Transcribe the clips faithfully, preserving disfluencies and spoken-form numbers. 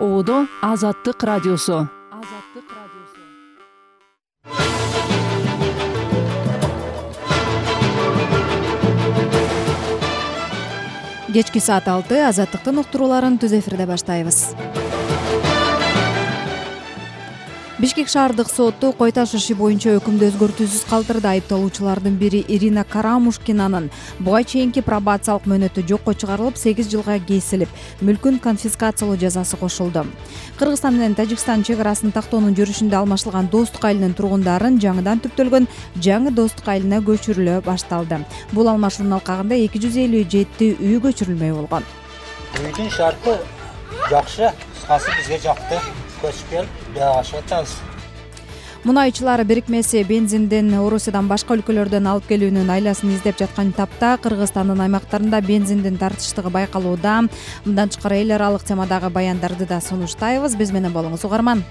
Оодо Азаттык радиосу. Кечки саат алты Азаттыктын уктурууларын түз эфирде баштайбыз. Бишкек шаардык соту кой таш иши боюнча өкүмдү өзгөртүүсүз калтырды. Айыпталуучулардын бири Ирина Карамушкинанын буга чейинки пробациялык мөөнөтү жокко чыгарылып, сегиз жылга кесилип, мүлкүн конфискациялоо жазасы кошулду. Кыргызстан менен Тажикстан чек арасын тактоонун жүрүшүндө алмашылган Достук айылынын тургундарын жаңыдан түптөлгөн жаңы Достук айылына көчүрүлө башталды. Бул алмашуунун алкагында эки жүз элүү жети үй көчүрүлмөй болгон. Үйдүн шарты жакшы, кыскасы бизге жакты. Көчүп келип, жагашатабыз. Мунайчылар бирикмеси бензиндин Орусиядан башка өлкөлөрдөн алып келүүнүн айласын издеп жаткан тапта Кыргызстандын аймактарында бензиндин тартыштыгы байкалууда. Мындан тышкары эл аралык темадагы баяндарды да сунуштайбыз. Биз менен болуңуз, угарман.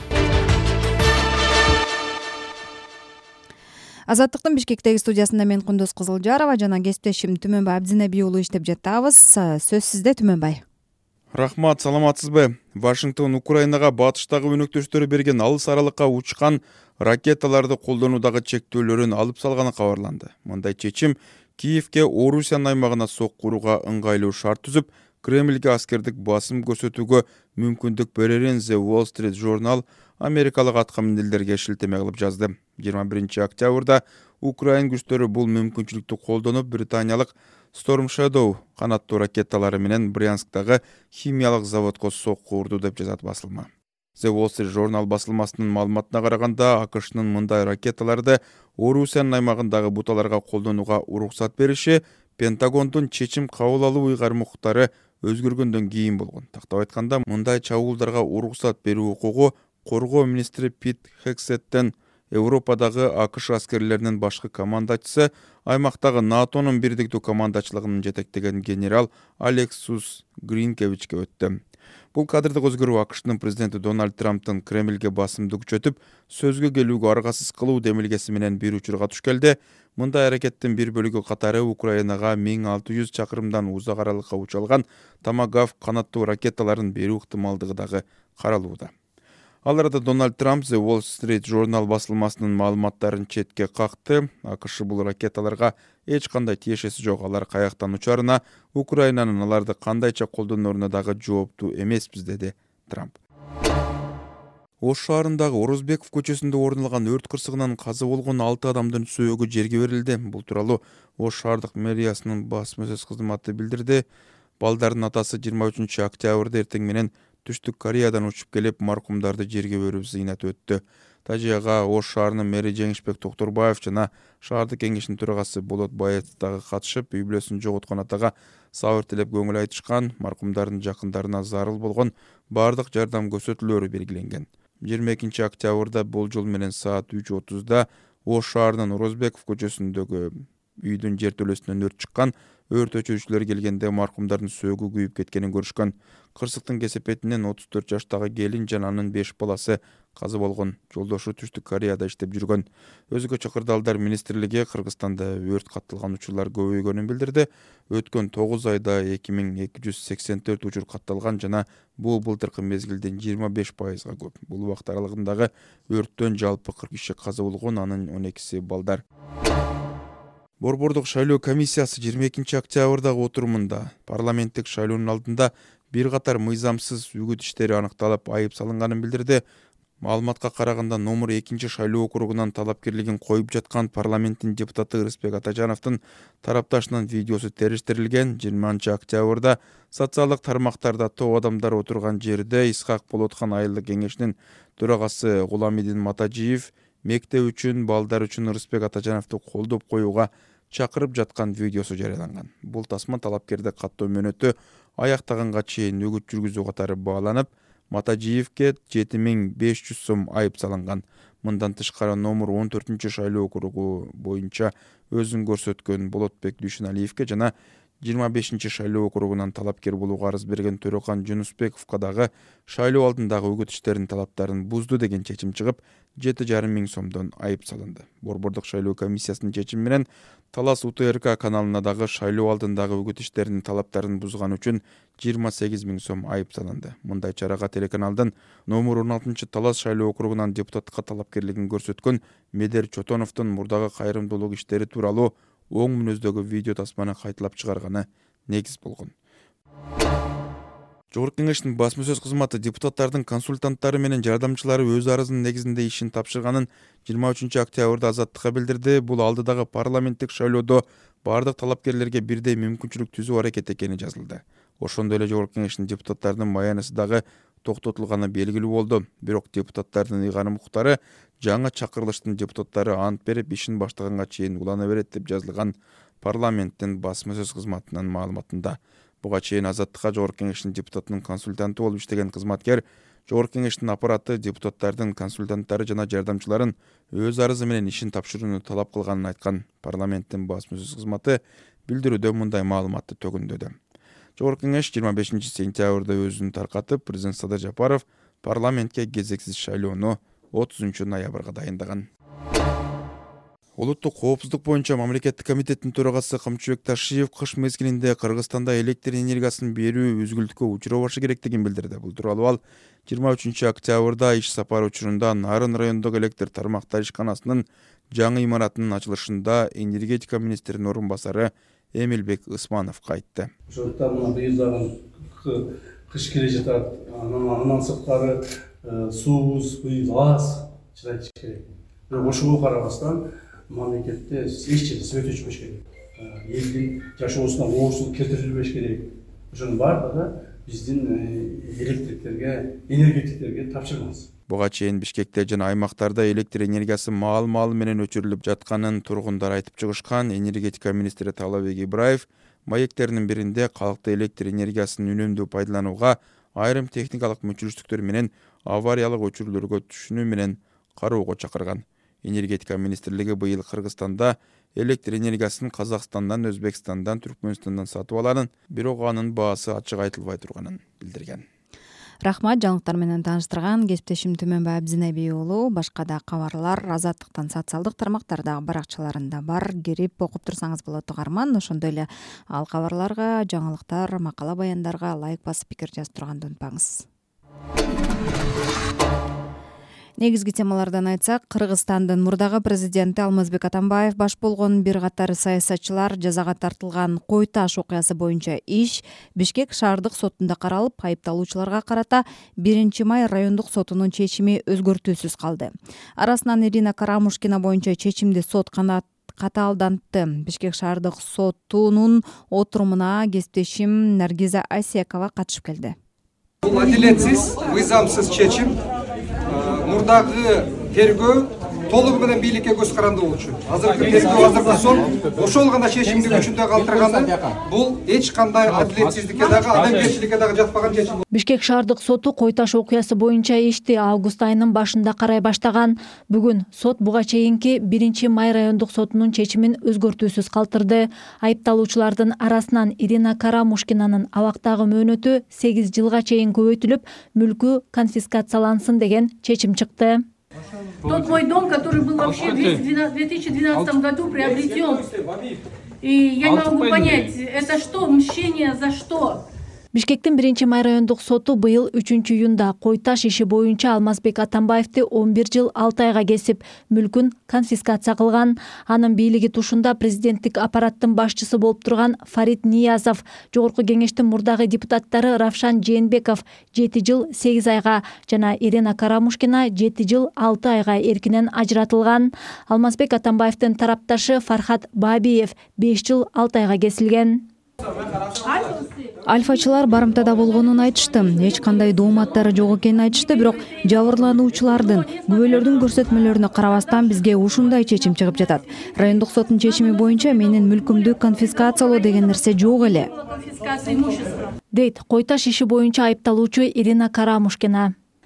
Азаттыктын Бишкектеги студиясында мен Кундуз Кызылжарова жана кесиптешим Түмөнбай Абдинеби уулу иштеп жатабыз. Сөз сизде, Түмөнбай. Рахмат, саламатсызбы? Вашингтон Украинага батыштагы өнөктөштөрү берген алыс аралыкка учкан ракеталарды колдонуудагы чектөөлөрүн алып салганы кабарланды. Мындай чечим Киевке Орусиянын аймагына сок курууга ыңгайлуу шарт түзүп, Кремльге аскердик басым көрсөтүүгө мүмкүндүк берерин The Wall Street Journal америкалык аткаминерлерге шилтеме кылып жазды. жыйырма биринчи октябрда Украин күчтөрү бул мүмкүнчүлүктү колдонуп, британиялык Storm Shadow канаттуу ракеталары менен Брянсктагы химиялык заводко сок курду деп жазат басылма. The Wall Street Journal басылмасынын маалыматына караганда, АКШнын мындай ракеталарды Орусиянын аймагындагы буталарга колдонууга уруксат бериши Пентагондун чечим кабыл алуу ыйгарым-укуктары өзгөргөндөн кийин болгон. Тактап айтканда, мындай чабуулдарга уруксат берүү укугу коргоо министри Пит Хексеттен Европадагы АКШ аскерлеринин башкы командачысы, аймактагы НАТОнун бирдиктүү командачылыгынын жетектеген генерал Алексус Гринкевичке өттү. Бул кадрдык өзгөрүү АКШнын президенти Дональд Трамптын Кремльге басымды күчөтүп, сөзгө келүүгө аргасыз кылуу демилгеси менен бир учурга туш келди. Мындай аракеттин бир бөлүгү катары Украинага миң алты жүз чакырымдан узак аралыкка учалган Томагавк канаттуу ракеталарын берүү ыктымалдыгы дагы каралууда. Ал арада Дональд Трамп The Wall Street Journal басылмасынын маалыматтарын четке какты. АКШ бул ракеталарга эч кандай тиешеси жок. Алар каяктан учарына, Украинанын аларды кандайча колдонооруна дагы жооптуу эмеспиз, деди Трамп. Ош шаарындагы Орозбеков көчөсүндө орун алган өрт кырсыгынан каза болгон алты адамдын сөөгү жерге берилди. Бул тууралуу Ош шаардык мэриясынын басма сөз кызматы билдирди. Балдардын атасы жыйырма үчүнчү октябрда эртең менен Түштүк Кореядан учуп келип, маркумдарды жерге берип зыйнат өттү. Тажияга Ош шаарынын мэри Жеңишбек Токторбаев жана шаардык кеңештин төрагасы Болот Баетов дагы катышып, үй бүлөсүн жоготкон атага сабыр тилеп көңүл айтышкан. Маркумдардын жакындарына зарыл болгон бардык жардам көрсөтүүлөрү белгиленген. жыйырма экинчи октябрда болжол менен саат үч отузда Ош шаарынын Орозбеков көчөсүндөгү үйдүн жертөлөсүнөн өрт чыккан. Өрт өчүрүүчүлөр келгенде маркумдардын сөөгү күйүп кеткенин көрүшкөн. Кырсыктын кесепетинен отуз төрт жаштагы келин жана анын беш баласы каза болгон. Жолдошу Түштүк Кореяда иштеп жүргөн. Өзгөчө кырдаалдар министрлиги Кыргызстанда өрт катталган учурлар көбөйгөнүн билдирди. Өткөн тогуз айда эки миң эки жүз сексен төрт учур катталган жана бул былтыркы мезгилден жыйырма беш пайызга көп. Бул убакыт аралыгындагы өрттөн жалпы кырк киши каза болгон, анын он экиси балдар. Борбордук шайлоо комиссиясы жыйырма экинчи октябрдагы отурумунда парламенттик шайлоонун алдында бир катар мыйзамсыз үгүт иштери аныкталып, айып салынганын билдирди. Маалыматка караганда, номер экинчи шайлоо округунан талапкерлигин коюп жаткан парламенттин депутаты Ырысбек Атажановдун тарапташынын видеосу териштирилген. жыйырманчы октябрда социалдык тармактарда топ адамдар отурган жерде Исхак Болотхан айылдык кеңешинин төрагасы Гуламидин Матажиев мектеп үчүн, балдар үчүн Ырысбек Атажановду колдоп коюуга чакырып жаткан видеосу жарыяланган. Бул тасма талапкерди каттоо мөөнөтү аяктаганга чейин үгүт жүргүзүү катары бааланып, Матажиевке жети миң беш жүз сом айып салынган. Мындан тышкары номер он төртүнчү шайлоо округу боюнча өзүн көрсөткөн Болотбек Дүйшөналиевке жана жыйырма бешинчи шайлоо округунан талапкер болууга арыз берген Төрөкан Жунусбековго дагы шайлоо алдындагы үгүт иштеринин талаптарын бузду деген чечим чыгып, жети жарым миң сомдон айып салынды. Борбордук шайлоо комиссиясынын чечими менен Талас У Т Р К каналына дагы шайлоо алдындагы үгүт иштеринин талаптарын бузган үчүн жыйырма сегиз миң сом айып салынды. Мындай чарага телеканалдын номер он алтынчы Талас шайлоо округунан депутатка талапкерлигин көрсөткөн Медер Чотоновдун мурдагы кайрымдуулук иштери тууралуу оң мүнөздөгү видео тасманы кайталап чыгарганы негиз болгон. Жогорку Кеңештин басма сөз кызматы депутаттардын консультанттары менен жардамчылары өз арызынын негизинде ишин тапшырганын жыйырма үчүнчү октябрда Азаттыкка билдирди. Бул алдыдагы парламенттик шайлоодо бардык талапкерлерге бирдей мүмкүнчүлүк түзүү аракет экени жазылды. Ошондой эле Жогорку Кеңештин депутаттарынын маянысы дагы токтотулганы белгилүү болду. Бирок депутаттардын ыйганы муктары жаңы чакырылыштын депутаттары ант берип ишин баштаганга чейин улана берет деп жазылган парламенттин басма сөз кызматынын маалыматында. Буга чейин Азаттыкка Жогорку Кеңештин депутатынын консультанты болуп иштеген кызматкер Жогорку Кеңештин аппараты депутаттардын консультанттары жана жардамчыларын өз арызы менен ишин тапшырууну талап кылганын айткан. Парламенттин басма сөз кызматы билдирүүдө мындай маалыматты төгүндөдү. Жогорку Кеңеш жыйырма бешинчи сентябрда өзүн таркатып, президент Садыр Жапаров парламентке кезексиз шайлоону отузунчу ноябрга дайындаган. Улуттук коопсуздук боюнча мамлекеттик комитеттин төрагасы Камчыбек Ташиев кыш мезгилинде Кыргызстанда электр энергиясын берүү үзгүлтүккө учурабашы керектигин билдирди. Бул тууралуу ал жыйырма үчүнчү октябрда иш сапары учурунда Нарын райондогу электр тармактар ишканасынын жаңы имаратынын ачылышында энергетика министринин орун басары Эмилбек Ысмановго айтты. Ошондуктан мына быйылдагы кыш келе жатат. Анан сырткары суубуз, быйыл аз чыдайт керек. Бирок ошого карабастан мамлекетте эч жерде свет өчпөш керек. Элдин жашоосуна оорчулук келтирилбеш керек. Ошонун баардыгы биздин электриктерге, энергетиктерге тапшырмабыз. Буга чейин Бишкекте жана аймактарда электр энергиясы маал-маал менен өчүрүлүп жатканын тургундар айтып чыгышкан. Энергетика министри Талабек Ибраев маектеринин биринде калкты электр энергиясын үнөмдүү пайдаланууга айрым техникалык мүчүлүштүктөр менен авариялык өчүрүүлөргө түшүнүү менен кароого чакырган. Энергетика министрлиги быйыл Кыргызстанда электр энергиясын Казакстандан, Өзбекстандан, Түркмөнстандан сатып алганын, бирок анын баасы ачык айтылбай турганын билдирген. Рахмат, жаңылыктар менен тааныштырган кесиптешим Түмөнбай Абдинеби уулу. Башка да кабарлар Азаттыктан социалдык тармактардагы баракчаларында бар. Кирип окуп турсаңыз болот угарман. Ошондой эле ал кабарларга, жаңылыктар, макала баяндарга лайк басып пикир жазып турганды унутпаңыз. Негизги темалардан айтсак, Кыргызстандын мурдагы президенти Алмазбек Атамбаев баш болгон бир катар саясатчылар жазага тартылган Кой Таш окуясы боюнча иш Бишкек шаардык сотунда каралып, айыпталуучуларга карата биринчи май райондук сотунун чечими өзгөртүүсүз калды. Арасынан Ирина Карамушкина боюнча чечимди сот катаалдантты. Бишкек шаардык сотунун отурумуна кесиптешим Наргиза Айсекова катышып келди. Бул адилетсиз, мыйзамсыз чечим. Мурдагы тергөө толугу менен бийликке көз каранды болчу. Азыркы тергөө, азыркы сот ошол гана чечимди күчүндө калтырганы бул эч кандай адилетсиздикке дагы, адамгерчиликке дагы жатпаган чечим. Бишкек шаардык соту Кой Таш окуясы боюнча ишти август айынын башында карай баштаган. Бүгүн сот буга чейинки биринчи май райондук сотунун чечимин өзгөртүүсүз калтырды. Айыпталуучулардын арасынан Ирина Карамушкинанын абактагы мөөнөтү сегиз жылга чейин көбөйтүлүп, мүлкү конфискациялансын деген чечим чыкты. Тот мой дом, который был вообще в две тысячи двенадцатом году приобретен. И я не могу понять, это что, мщение за что? Бишкектин биринчи май райондук соту быйыл үчүнчү июнда Кой Таш иши боюнча Алмазбек Атамбаевди он бир жыл алты айга кесип, мүлкүн конфискация кылган. Анын бийлиги тушунда президенттик аппараттын башчысы болуп турган Фарид Ниязов, Жогорку Кеңештин мурдагы депутаттары Равшан Жээнбеков жети жыл сегиз айга жана Ирина Карамушкина жети жыл алты айга эркинен ажыратылган. Алмазбек Атамбаевдин тарапташы Фархат Бабиев беш жыл алты айга кесилген. Альфачылар барымтада болгонун айтышты. Эч кандай дооматтары жок экенин айтышты, бирок жабырлануучулардын, күбөлөрдүн көрсөтмөлөрүнө карабастан бизге ушундай чечим чыгып жатат. Райондук соттун чечими боюнча менин мүлкүмдү конфискациялоо деген нерсе жок эле. Дейт Кой Таш иши боюнча айыпталуучу Ирина Карамушкина.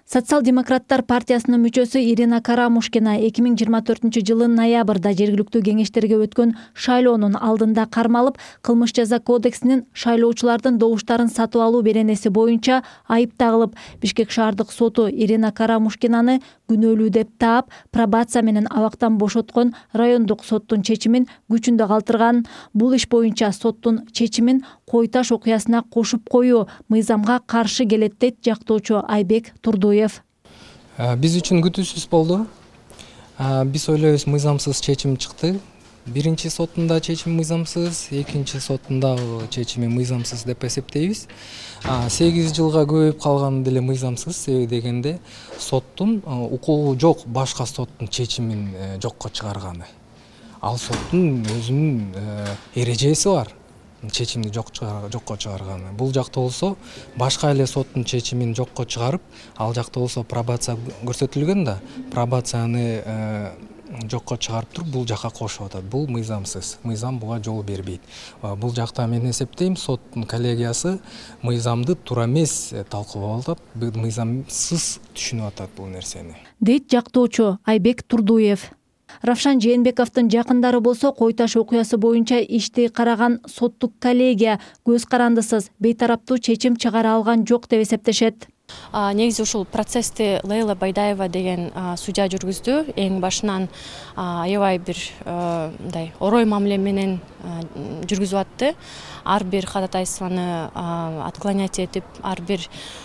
Социал-демократтар партиясынын мүчөсү Ирина Карамушкина эки миң жыйырма төртүнчү жылы ноябрда жергиликтүү кеңештерге өткөн шайлоонун алдында кармалып, кылмыш жаза кодексинин шайлоочулардын добуштарын сатып алуу беренеси боюнча айып тагылып, Бишкек шаардык соту Ирина Карамушкинаны күнөөлүү деп таап, пробация менен абактан бошоткон райондук соттун чечимин күчүндө калтырган. Бул иш боюнча соттун чечимин Кой Таш окуясына кошуп коюу мыйзамга каршы келет дейт жактоочу Айбек Турдуев. Биз үчүн күтүүсүз болду. Биз ойлойбуз, мыйзамсыз чечим чыкты. Биринчи соттунда чечим мыйзамсыз, экинчи соттунда чечими мыйзамсыз деп эсептейбиз. сегиз жылга көбөйүп калганы деле мыйзамсыз, себеби дегенде соттун укугу жок башка соттун чечимин жокко чыгарганы. Ал соттун өзүнүн эрежеси бар. Чечимди жокко чыгарганы. Бул жакта болсо башка эле соттун чечимин жокко чыгарып, ал жакта болсо пробация көрсөтүлгөн да, пробацияны жокко чыгарып туруп бул жака кошуп атат. Бул мыйзамсыз. Мыйзам буга жол бербейт. Бул жакта мен эсептейм, соттун коллегиясы мыйзамды туура эмес талкуулап атат, мыйзамсыз түшүнүп атат бул нерсени. Дейт жактоочу Айбек Турдуев. Равшан Жээнбековдун жакындары болсо Кой Таш окуясы боюнча ишти караган соттук коллегия көз карандысыз бейтараптуу чечим чыгара алган жок деп эсептешет. Негизи ушул процессти Лейла Байдаева деген судья жүргүздү. Эң башынан аябай бир мындай орой мамиле менен жүргүзүп атты. Ар бир ходатайствону отклонять этип, ар бир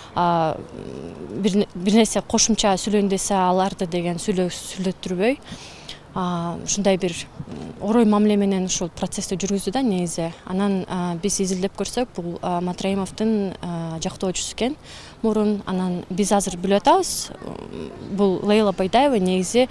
бир нерсе кошумча сүйлөйүн десе аларды деген сүйлөттүрбөй, ушундай бир орой мамиле менен ушул процессти жүргүздү да негизи. Анан биз изилдеп көрсөк, бул Матраимовдун жактоочусу экен мурун. Анан биз азыр билип атабыз, бул Лейла Байдаева негизи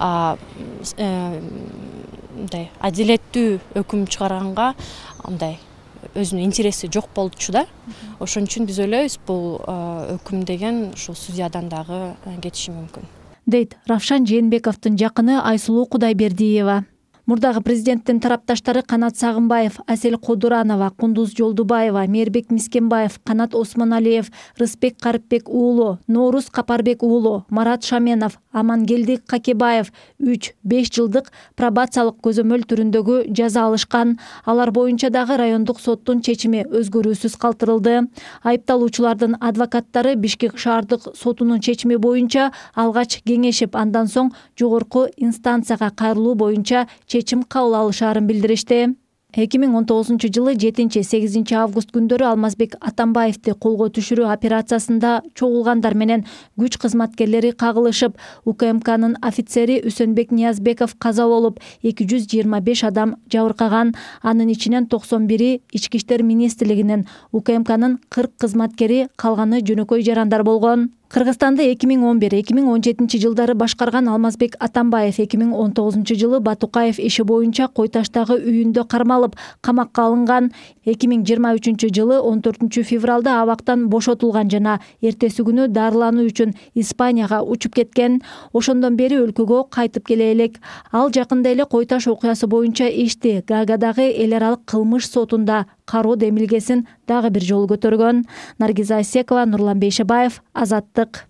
мындай адилеттүү өкүм чыгарганга мындай өзүнүн интереси жок болчу да. Ошон үчүн биз ойлойбуз, бул өкүм деген ушул судьядан дагы кетиши мүмкүн. Дейт Равшан Жээнбековдун жакыны Айсулуу Кудайбердиева. Мурдагы президенттин тарапташтары Канат Сагынбаев, Асел Кодуранова, Кундуз Жолдубаева, Мээрбек Мискенбаев, Канат Осмоналиев, Рысбек Карыпбек уулу, Норуз Капарбек уулу, Марат Шаменов, Амангелди Какебаев үч беш жылдык пробациялык көзөмөл түрүндөгү жаза алышкан. Алар боюнча дагы райондук соттун чечими өзгөрүүсүз калтырылды. Айыпталуучулардын адвокаттары Бишкек шаардык сотунун чечими боюнча алгач кеңешип, андан соң жогорку инстанцияга кайрылуу боюнча чечим кабыл алышаарын билдиришти. эки миң он тогузунчу жылы жетинчи сегизинчи август күндөрү Алмазбек Атамбаевди колго түшүрүү операциясында чогулгандар менен күч кызматкерлери кагылышып, УКМКнын офицери Үсөнбек Ниязбеков каза болуп, эки жүз жыйырма беш адам жабыркаган. Анын ичинен токсон бири Ички иштер министрлигинин, УКМКнын кырк кызматкери, калганы жөнөкөй жарандар болгон. Кыргызстанды эки миң он бир — эки миң он жетинчи жылдары башкарган Алмазбек Атамбаев эки миң он тогузунчу жылы Батукаев иши боюнча Кой Таштагы үйүндө кармалып, камакка алынган. эки миң жыйырма үчүнчү жылы он төртүнчү февралда абактан бошотулган жана эртеси күнү дарылануу үчүн Испанияга учуп кеткен. Ошондон бери өлкөгө кайтып келе элек. Ал жакында эле Кой Таш окуясы боюнча ишти Гаагадагы эл аралык кылмыш сотунда кароо демилгесин дагы бир жолу көтөргөн. Наргиза Асекова, Нурлан Бейшебаев, Азаттык.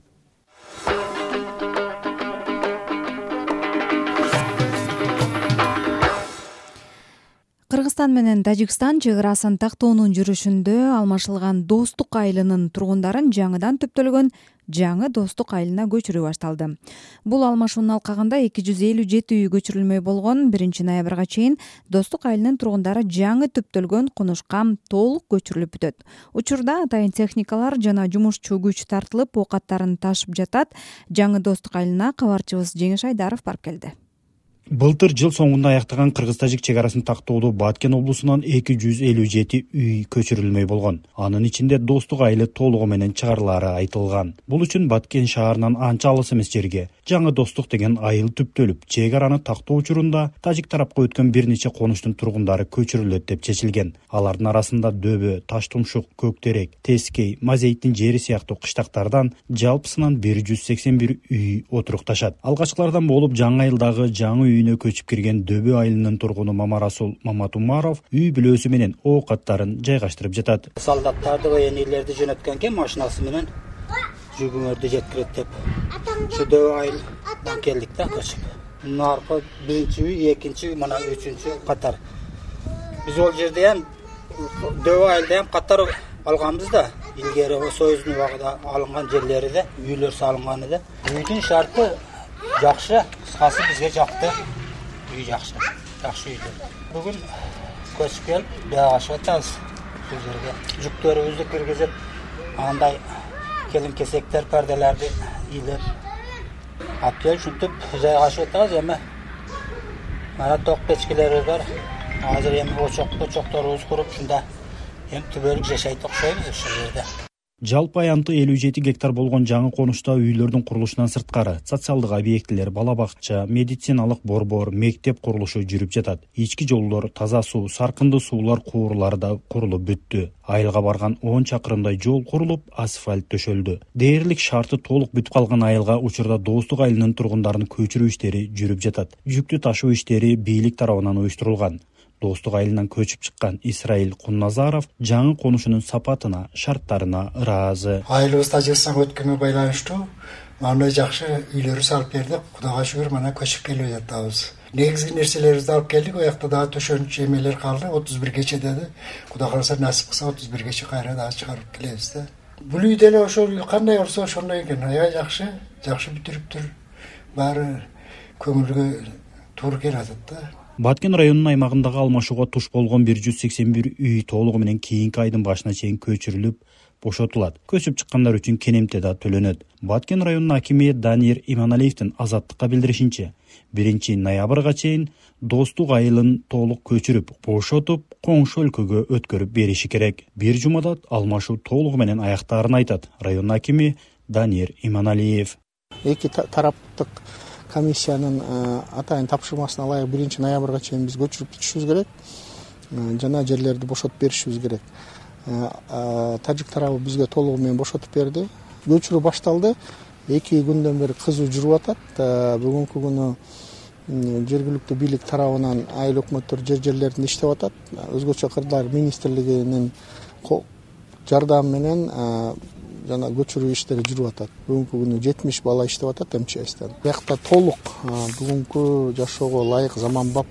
Кыргызстан менен Тажикстан чек арасын тактоонун жүрүшүндө алмашылган Достук айылынын тургундарын жаңыдан төптөлгөн жаңы Достук айылына көчүрүү башталды. Бул алмашуунун алкагында эки жүз элүү жети үй көчүрүлмөй болгон. биринчи ноябрга чейин Достук айылынын тургундары жаңы төптөлгөн конушка толук көчүрүлүп бүтөт. Учурда атайын техникалар жана жумушчу күч тартылып, оокаттарын ташып жатат. Жаңы Достук айылына кабарчыбыз Жеңиш Айдаров барып келди. Былтыр жыл соңунда аяктаган кыргыз-тажик чек арасын тактоодо Баткен облусунан эки жүз элүү жети үй көчүрүлмөй болгон. Анын ичинде Достук айылы толугу менен чыгарылары айтылган. Бул үчүн Баткен шаарынан анча алыс эмес жерге жаңы Достук деген айыл түптөлүп, чек араны тактоо учурунда тажик тарапка өткөн бир нече конуштун тургундары көчүрүлөт деп чечилген. Алардын арасында Дөбө, Таштумшук, Көктерек, Тескей, Мазейттин жери сыяктуу кыштактардан жалпысынан бир жүз сексен бир үй отурукташат. Алгачкылардан болуп жаңы айылдагы жаңы үйүнө көчүп кирген Дөбө айылынын тургуну Мамарасул Маматумаров үй бүлөсү менен оокаттарын жайгаштырып жатат. Солдаттарды, военныйлерди жөнөткөнке машинасы менен жүгүңөрдү жеткирет деп. Ушу дөбө айылдан келдик да көчүп. Наркы биринчи үй, экинчи үй, мына үчүнчү катар. Биз ол жерде ham дөбө айылда ham катар алганбыз да. Илгери Союздун убагында алынган жерлерде үйлөр салынган эди. Үйдүн шарты жакшы, кыскасы бизге жакты. Үй жакшы, жакшы үйлөр. Бүгүн көчүп келип, жашап атабыз бул жерге. Жүктөрүбүздү киргизип, андай келин-кесектер, перделерди илеп алып келип, ушинтип жайгашып атабыз. Эми мана ток печкелерибиз бар. Азыр эми очок-очокторубуз куруп, ушунда эми түбөлүк жашайт окшойбуз ушул жерде. Жалпы аянты элүү жети гектар болгон жаңы конушта үйлөрдүн курулушунан сырткары социалдык объектилер, бала бакча, медициналык борбор, мектеп курулушу жүрүп жатат. Ички жолдор, таза суу, саркынды суулар куурлары да курулуп бүттү. Айылга барган он чакырымдай жол курулуп, асфальт төшөлдү. Дээрлик шарты толук бүтүп калган айылга учурда Достук айылынын тургундарын көчүрүү иштери жүрүп жатат. Жүктү ташуу иштери бийлик тарабынан уюштурулган. Достук айылынан көчүп чыккан Исраил Кунназаров жаңы конушунун сапатына, шарттарына ыраазы. Айылыбыз Тажикстан өткөнүнө байланыштуу мындай жакшы үйлөрү салып бердик. Кудайга шүгүр, мына көчүп келип жатабыз. Негизги нерселерибизди алып келдик. О жакта дагы төшөнчү эмелер калды. отуз биргече деди. Кудай кааласа насип кылса отуз биргече кайра дагы чыгарып келебиз да. Бул үй деле ошол кандай болсо ошондой экен. Аябай жакшы, жакшы бүтүрүптүр. Баары көңүлгө туура келип атат да. Баткен районунун аймагындагы алмашууга туш болгон бир жүз сексен бир үй толугу менен кийинки айдын башына чейин көчүрүлүп, бошотулат. Көчүп чыккандар үчүн кенемте да төлөнөт. Баткен районунун акими Данир Иманалиевдин Азаттыкка билдиришинче, биринчи ноябрга чейин Достук айылын толук көчүрүп, бошотуп, коңшу өлкөгө өткөрүп бериши керек. Бир жумада алмашуу толугу менен аяктаарын айтат район акими Данир Иманалиев. Эки тараптык комиссиянын атайын тапшырмасына ылайык биринчи ноябрга чейин биз көчүрүп бүтүшүбүз керек. Жана жерлерди бошотуп беришибиз керек. Тажик тарабы бизге толугу менен бошотуп берди. Көчүрүү башталды. эки күндөн бери кызуу жүрүп атат. Бүгүнкү күнү жергиликтүү бийлик тарабынан айыл өкмөттөр жер жерлеринде иштеп атат. Өзгөчө кырдаал министрлигинин жардамы менен жана көчүрүү иштери жүрүп атат. Бүгүнкү күнү жетимиш бала иштеп атат эм че эстен. Биякта толук бүгүнкү жашоого ылайык заманбап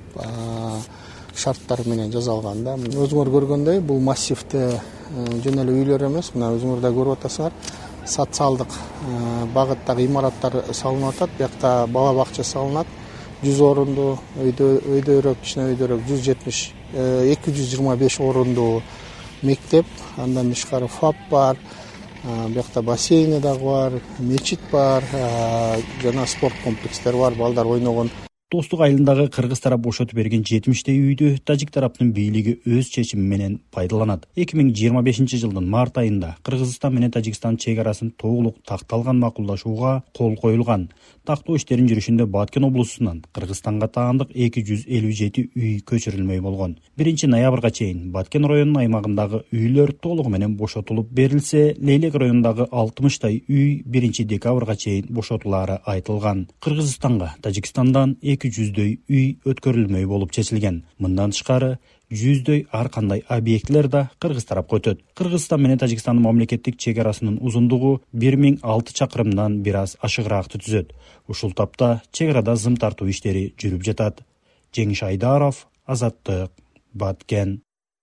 шарттар менен жасалган да. Өзүңөр көргөндөй, бул массивде жөн эле үйлөр эмес, мына өзүңөр да көрүп атасыңар. Социалдык багыттагы имараттар салынып атат. Биякта бала бакча салынат. жүз орунду, өйдөрөөк, кичине өйдөрөөк жүз жетимиш, эки жүз жыйырма беш орунду мектеп, андан тышкары ФАП бар. Биякта бассейни дагы бар, мечит бар, жана спорт комплекстер бар, балдар ойногон. Достук айылындагы кыргыз тарап бошотуп берген жетимиштей үйдү тажик тараптын бийлиги өз чечими менен пайдаланат. эки миң жыйырма бешинчи жылдын март айында Кыргызстан менен Тажикстан чек арасын толук такталган макулдашууга кол коюлган. Тактоо иштерин жүрүшүндө Баткен облусунан Кыргызстанга таандык эки жүз элүү жети үй көчүрүлмөй болгон. биринчи ноябрга чейин Баткен районунун аймагындагы үйлөр толугу менен бошотулуп берилсе, Лейлек районундагы алтымыштай үй биринчи декабрга чейин бошотулаары айтылган. Кыргызстанга Тажикстандан эки жүздөй үй өткөрүлмөй болуп чечилген. Мындан тышкары жүздөй ар кандай объектилер да кыргыз тарапка өтөт. Кыргызстан менен Тажикстандын мамлекеттик чек арасынын узундугу бир миң алты чакырымдан бир аз ашыгыраакты түзөт. Ушул тапта чек арада зым тартуу иштери жүрүп жатат. Жеңиш Айдаров, Азаттык, Баткен.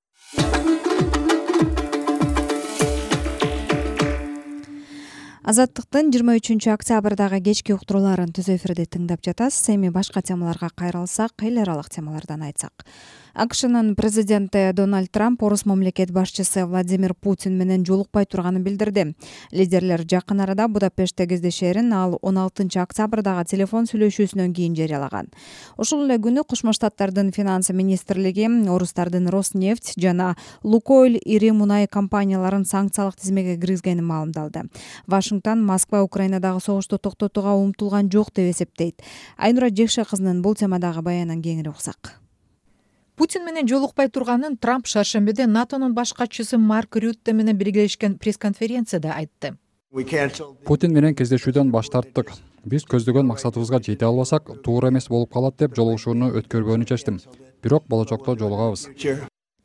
Азаттыктын жыйырма үчүнчү октябрдагы кечки уктурууларын түз эфирде тыңдап жатасыз. Эми башка темаларга кайрылсак, эл аралык темалардан айтсак. АКШнын президенти Дональд Трамп орус мамлекет башчысы Владимир Путин менен жолукпай турганын билдирди. Лидерлер жакын арада Будапештте кездешерин ал он алтынчы октябрдагы телефон сүйлөшүүсүнөн кийин жарыялаган. Ошол эле күнү Кошмо Штаттардын финансы министрлиги орустардын Роснефть жана Лукойл ири мунай компанияларын санкциялык тизмеге киргизгенин маалымдалды. Вашингтон Москва Украинадагы согушту токтотууга умтулган жок деп эсептейт. Айнура Жекше кызынын бул темадагы баянын кеңири уксак. Путин менен жолукпай турганын Трамп шаршембиде НАТОнун баш катчысы Марк Рютте менен биргелешкен пресс-конференцияда айтты. Путин менен кездешүүдөн баш тарттык. Биз көздөгөн максатыбызга жете албасак, туура эмес болуп калат деп жолугушууну өткөрбөөнү чечтим. Бирок болочокто жолугабыз.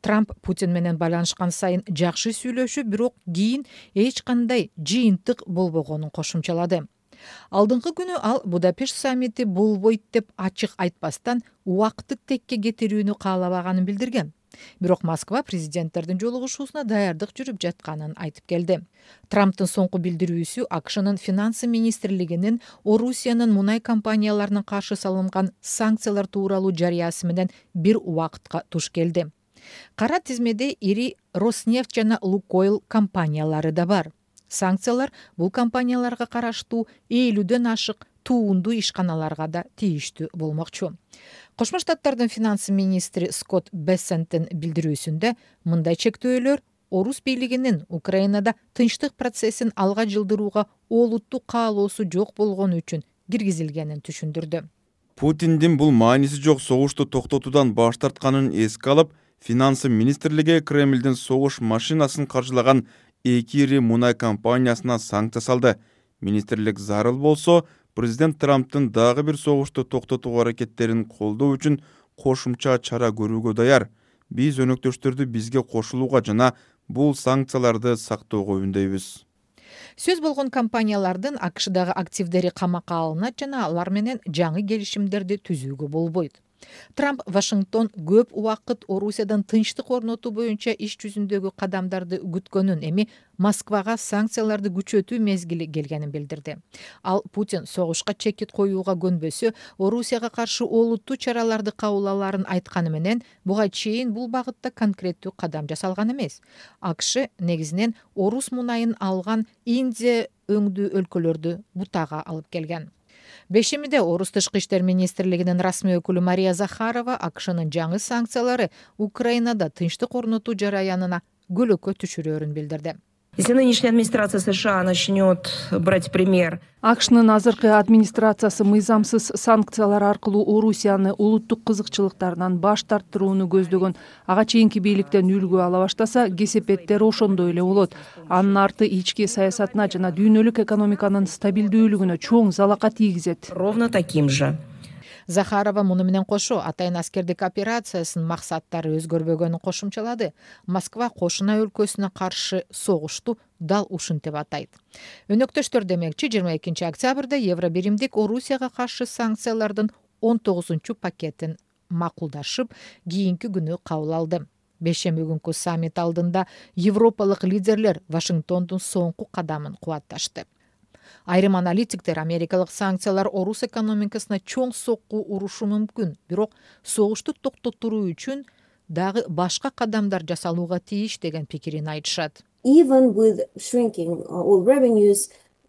Трамп Путин менен байланышкан сайын жакшы сүйлөшүп, бирок кийин эч кандай жыйынтык болбогонун кошумчалады. Алдыңкы күнү ал Будапешт саммити болбойт деп ачык айтпастан убакытты текке кетирүүнү каалабаганын билдирген. Бирок Москва президенттердин жолугушуусуна даярдык жүрүп жатканын айтып келди. Трамптын соңку билдирүүсү АКШнын финансы министрлигинин Орусиянын мунай компанияларына каршы салынган санкциялар тууралуу жарыясы менен бир убакытка туш келди. Кара тизмеде ири Роснефть жана Лукойл компаниялары да бар. Санкциялар бул компанияларга караштуу элүүдөн ашык туунду ишканаларга да тийиштүү болмокчу. Кошмо Штаттардын финансы министри Скотт Бессенттин билдирүүсүндө мындай чектөөлөр орус бийлигинин Украинада тынчтык процессин алга жылдырууга олуттуу каалоосу жок болгону үчүн киргизилгенин түшүндүрдү. Путиндин бул мааниси жок согушту токтотуудан баш тартканын эске алып, финансы министрлиги Кремлдин согуш машинасын каржылаган эки ири мунай компаниясына санкция салды. Министрлик зарыл болсо, президент Трамптын дагы бир согушту токтотуу аракеттерин колдоо үчүн кошумча чара көрүүгө даяр. Биз өнөктөштөрдү бизге кошулууга жана бул санкцияларды сактоого үндөйбүз. Сөз болгон компаниялардын АКШдагы активдери камакка алынат жана алар менен жаңы келишимдерди түзүүгө болбойт. Трамп Вашингтон көп убакыт Орусиядан тынчтык орнотуу боюнча иш жүзүндөгү кадамдарды күткөнүн, эми Москвага санкцияларды күчөтүү мезгили келгенин билдирди. Ал Путин согушка чекит коюуга көнбөсө, Орусияга каршы олуттуу чараларды кабыл аларын айтканы менен, буга чейин бул багытта конкреттүү кадам жасалган эмес. АКШ негизинен орус мунайын алган Индия өңдүү өлкөлөрдү бутага алып келген. Бешемиде орус тышкы иштер министрлигинин расмий өкүлү Мария Захарова АКШнын жаңы санкциялары Украинада тынчтык орнотуу жараянына көлөкө түшүрөөрүн билдирди. Если нынешняя администрация США начнет брать пример. АКШнын азыркы администрациясы мыйзамсыз санкциялар аркылуу Орусияны улуттук кызыкчылыктарынан баш тарттырууну көздөгөн ага чейинки бийликтен үлгү ала баштаса, кесепеттер ошондой эле болот. Анын арты ички саясатына жана дүйнөлүк экономиканын стабилдүүлүгүнө чоң залака тийгизет. Ровно таким же. Захарова муну менен кошо атайын аскердик операциясынын максаттары өзгөрбөгөнүн кошумчалады. Москва кошуна өлкөсүнө каршы согушту дал ушинтип атайт. Өнөктөштөр демекчи, жыйырма экинчи октябрда Евробиримдик Орусияга каршы санкциялардын он тогузунчу пакетин макулдашып, кийинки күнү кабыл алды. Бешемби күнкү саммит алдында европалык лидерлер Вашингтондун соңку кадамын кубатташты. Айрым аналитиктер америкалык санкциялар орус экономикасына чоң сокку урушу мүмкүн, бирок согушту токтотуруу үчүн дагы башка кадамдар жасалууга тийиш деген пикирин айтышат. Even with shrinking oil revenues,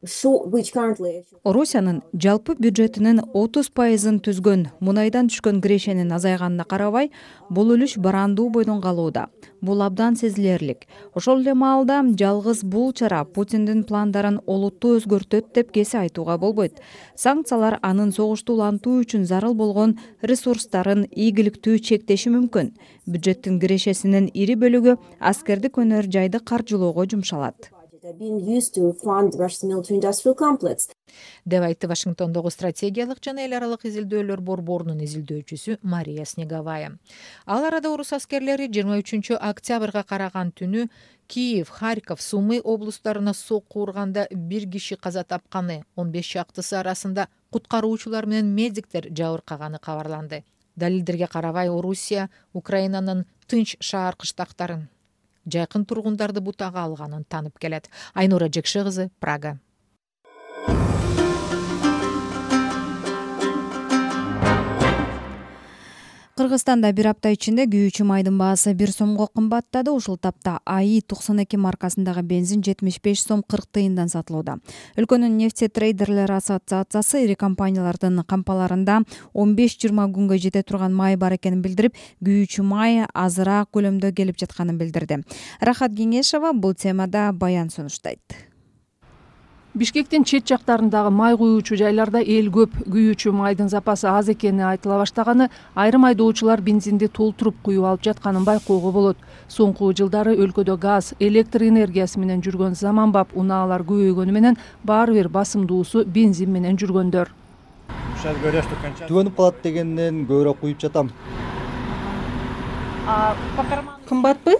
Орусиянын жалпы бюджетинин отуз пайызын түзгөн мунайдан түшкөн кирешенин азайганына карабай, бул үлүш барандуу бойдон калууда. Бул абдан сезилерлик. Ошол эле маалда жалгыз бул чара Путиндин пландарын олуттуу өзгөртөт деп кесе айтууга болбойт. Санкциялар анын согушту улантуу үчүн зарыл болгон ресурстарын ийгиликтүү чектеши мүмкүн. Бюджеттин кирешесинин ири бөлүгү аскердик өнөр жайды каржылоого жумшалат. Деп айтты Вашингтондогу стратегиялык жана эл аралык изилдөөлөр борборунун изилдөөчүсү Мария Снеговая. Ал арада орус аскерлери жыйырма үчүнчү октябрга караган түнү Киев, Харьков, Сумы облустарына сокку урганда бир киши каза тапканы, он беш чактысы арасында куткаруучулар менен медиктер жабыркаганы кабарланды. Далилдерге карабай, Орусия Украинанын тынч шаар кыштактарын, жайкын тургундарды бутага алганын танып келет. Айнура Жекши кызы, Прага. Кыргызстанда бир апта ичинде күйүүчү майдын баасы бир сомго кымбаттады. Ушул тапта АИ токсон эки маркасындагы бензин жетимиш беш сом кырк тыйындан сатылууда. Өлкөнүн нефтетрейдерлер ассоциациясы ири компаниялардын кампаларында он беш жыйырма күнгө жете турган май бар экенин билдирип, күйүүчү май азыраак көлөмдө келип жатканын билдирди. Рахат Кеңешова бул темада баян сунуштайт. Бишкектин чет жактарындагы май куюучу жайларда эл көп, күйүүчү майдын запасы аз экени айтыла баштаганы, айрым айдоочулар бензинди толтуруп куюп алып жатканын байкоого болот. Соңку жылдары өлкөдө газ, электр энергиясы менен жүргөн заманбап унаалар көбөйгөнү менен баары бир басымдуусу бензин менен жүргөндөр. Түгөнүп калат дегенден көбүрөөк куюп жатам. кымбатпы?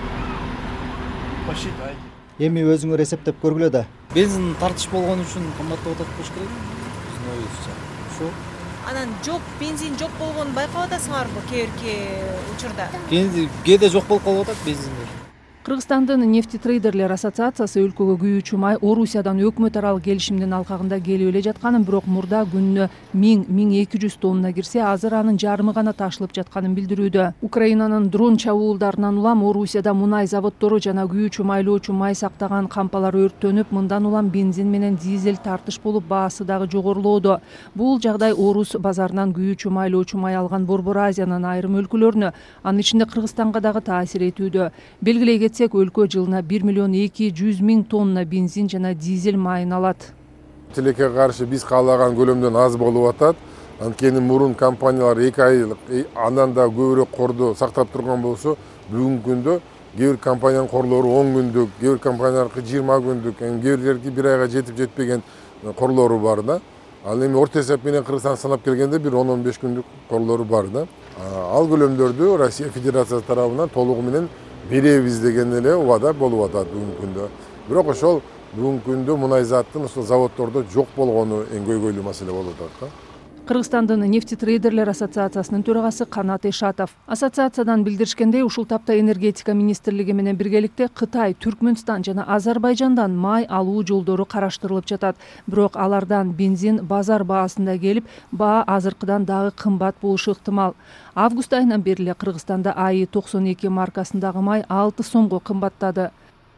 Эми өзүңөр эсептеп көргүлө да. Бензин тартыш болгон үчүн кымбаттап атат болуш керек. Биздин оюбузча. Ошо. Анан жок, бензин жок болгонун байкап атасыңарбы кээ бирки учурда? Кээде жок болуп калып атат бензиндер. Кыргызстандын нефтетрейдерлер ассоциациясы өлкөгө күйүүчү май Орусиядан өкмөт аралык келишимдин алкагында келип эле жатканын, бирок мурда күнүнө миң миң эки жүз тонна кирсе, азыр анын жарымы гана ташылып жатканын билдирүүдө. Украинанын дрон чабуулдарынан улам Орусияда мунай заводдору жана күйүүчү майлоочу май сактаган кампалар өрттөнүп, мындан улам бензин менен дизель тартыш болуп, баасы дагы жогорулоодо. Бул жагдай Орус базарынан күйүүчү майлоочу май алган Борбор Азиянын айрым өлкөлөрүнө, анын ичинде Кыргызстанга дагы таасир этүүдө. Белгилей кетсек, өлкө жылына бир миллион эки жүз миң тонна бензин жана дизель майын алат. Тилекке каршы биз каалаган көлөмдөн аз болуп атат. Анткени мурун компаниялар эки айлык, андан да көбүрөөк корду сактап турган болсо, бүгүнкү күндө кээ бир компаниянын корлору он күндүк, кээ бир компаниялардыкы жыйырма күндүк, кээ бирлерки бир айга жетип жетпеген корлору бар да. Ал эми орто эсеп менен Кыргызстан санап келгенде бир он он беш күндүк корлору бар да. Ал көлөмдөрдү Россия Федерациясы тарабынан толугу менен беребиз деген эле убада болуп атат бүгүнкү күндө. Бирок ошол бүгүнкү күндө мунай заттын ошол заводдордо жок болгону эң көйгөйлүү маселе болуп атат. Кыргызстандын нефтетрейдерлер ассоциациясынын төрагасы Канат Ишатов. Ассоциациядан билдиришкендей, ушул тапта энергетика министрлиги менен биргеликте Кытай, Түркмөнстан жана Азербайжандан май алуу жолдору караштырылып жатат. Бирок алардан бензин базар баасында келип, баа азыркыдан дагы кымбат болушу ыктымал. Август айынан бери эле Кыргызстанда А И токсон эки маркасындагы май алты сомго кымбаттады.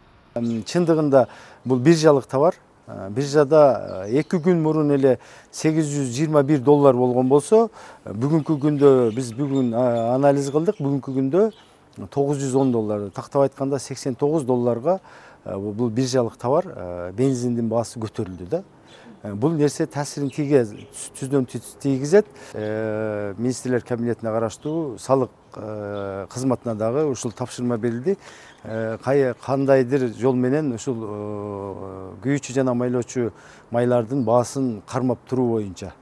Чындыгында бул биржалык товар. Биржада эки күн мурун эле сегиз жүз жыйырма бир доллар болгон болсо, бүгүнкү күндө биз бүгүн анализ кылдык, бүгүнкү күндө тогуз жүз он доллар, тактап айтканда сексен тогуз долларга бул биржалык товар, бензиндин баасы көтөрүлдү да. Бул нерсе таасирин тийгизет, түздөн тийгизет. Министрлер кабинетине караштуу салык кызматына дагы ушул тапшырма берилди. Кандайдыр жол менен ушул күйүүчү жана майлоочу майлардын баасын кармап туруу боюнча,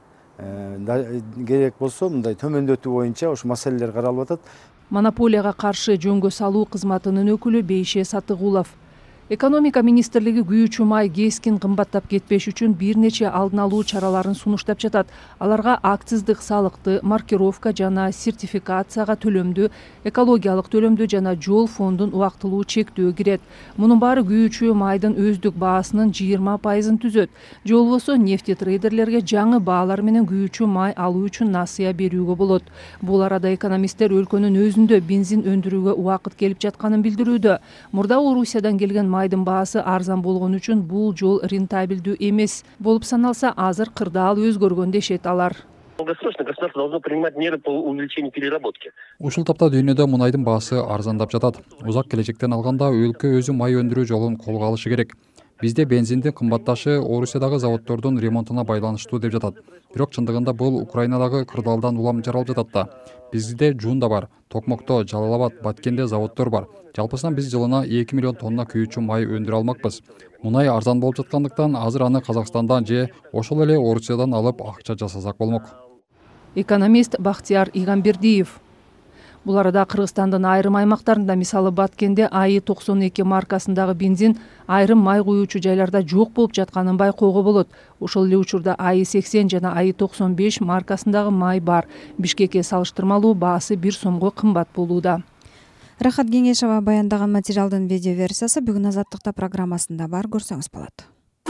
керек болсо мындай төмөндөтүү боюнча ушу маселелер каралып атат. Монополияга каршы жөнгө салуу кызматынын өкүлү Бейше Сатыгулов. Экономика министрлиги күйүүчү май кескин кымбаттап кетпеш үчүн бир нече алдын алуу чараларын сунуштап жатат. Аларга акциздик салыкты, маркировка жана сертификацияга төлөмдү, экологиялык төлөмдү жана жол фондун убактылуу чектөө кирет. Мунун баары күйүүчү майдын өздүк баасынын жыйырма пайызын түзөт. Же болбосо нефтетрейдерлерге жаңы баалар менен күйүүчү май алуу үчүн насыя берүүгө болот. Бул арада экономисттер өлкөнүн өзүндө бензин өндүрүүгө убакыт келип жатканын билдирүүдө. Мурда Орусиядан келген майдын баасы арзан болгон үчүн бул жол рентабелдүү эмес болуп саналса, азыр кырдаал өзгөргөн дешет алар. Долгосрочно государство должно принимать меры по увеличению переработки. Ушул тапта дүйнөдө мунайдын баасы арзандап жатат. Узак келечектен алганда өлкө өзү май өндүрүү жолун колго алышы керек. Бизде бензиндин кымбатташы Орусиядагы заводдордун ремонтуна байланыштуу деп жатат. Бирок чындыгында бул Украинадагы кырдаалдан улам жаралып жатат да. Бизде Жуунда бар, Токмокто, Жалал-Абад, Баткенде заводдор бар. Жалпысынан биз жылына эки миллион тонна күйүүчү май өндүрө алмакпыз. Мунай арзан болуп жаткандыктан азыр аны Казакстандан же ошол эле Орусиядан алып акча жасасак болмок. Экономист Бактияр Игамбердиев. Бул арада Кыргызстандын айрым аймактарында, мисалы Баткенде А И токсон эки маркасындагы бензин айрым май куюучу жайларда жок болуп жатканын байкоого болот. Ошол эле учурда А И сексен жана А И токсон беш маркасындагы май бар. Бишкекке салыштырмалуу баасы бир сомго кымбат болууда. Рахат Кеңешова баяндаган материалдын видео версиясы бүгүн Азаттыкта программасында бар, көрсөңүз болот.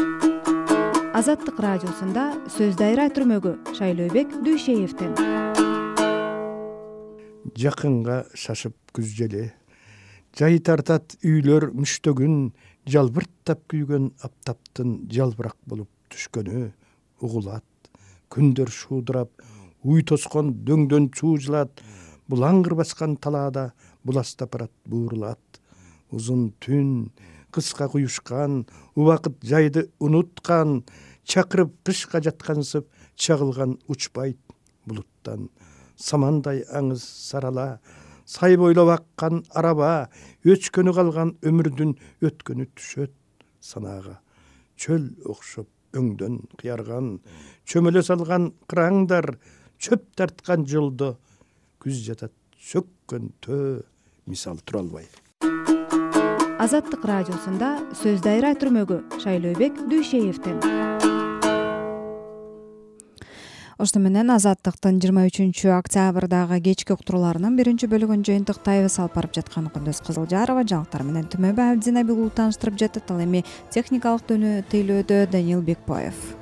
Азаттык радиосунда сөз дайра түрмөгү Шайлообек Дүйшеевден. Жакынга шашып күз желе, жай тартат үйлөр мүштөгүн, жалбырттап күйгөн аптаптын жалбырак болуп түшкөнү угулат. Күндөр шуудурап, уй тоскон дөңдөн чуужулат, булаңгыр баскан талаада буластап барат буурулат. Узун түн, кыска куюшкан, убакыт жайды унуткан, чакырып кышка жаткансып, чагылган учпайт булуттан. Самандай аңыз сарала, сай бойлап аккан араба, өчкөнү калган өмүрдүн өткөнү түшөт санаага. Чөл окшоп өңдөн кыярган, чөмөлө салган кыраңдар, чөп тарткан жолдо күз жатат сөккөн төө мисалы тура албайм. Азаттык радиосунда сөз дайра түрмөгү Шайлообек Дүйшеевден. Ошто менен Азаттыктын жыйырма үчүнчү октябрдагы кечки уктурууларынын биринчи бөлүгүн жыйынтыктайбыз. Алып барып жаткан Күндөз Кызылжарова, жаңылыктар менен Түмөбай Абдинабил улуу тааныштырып жатат. Ал эми техникалык тейлөөдө Даниил Бекбаев.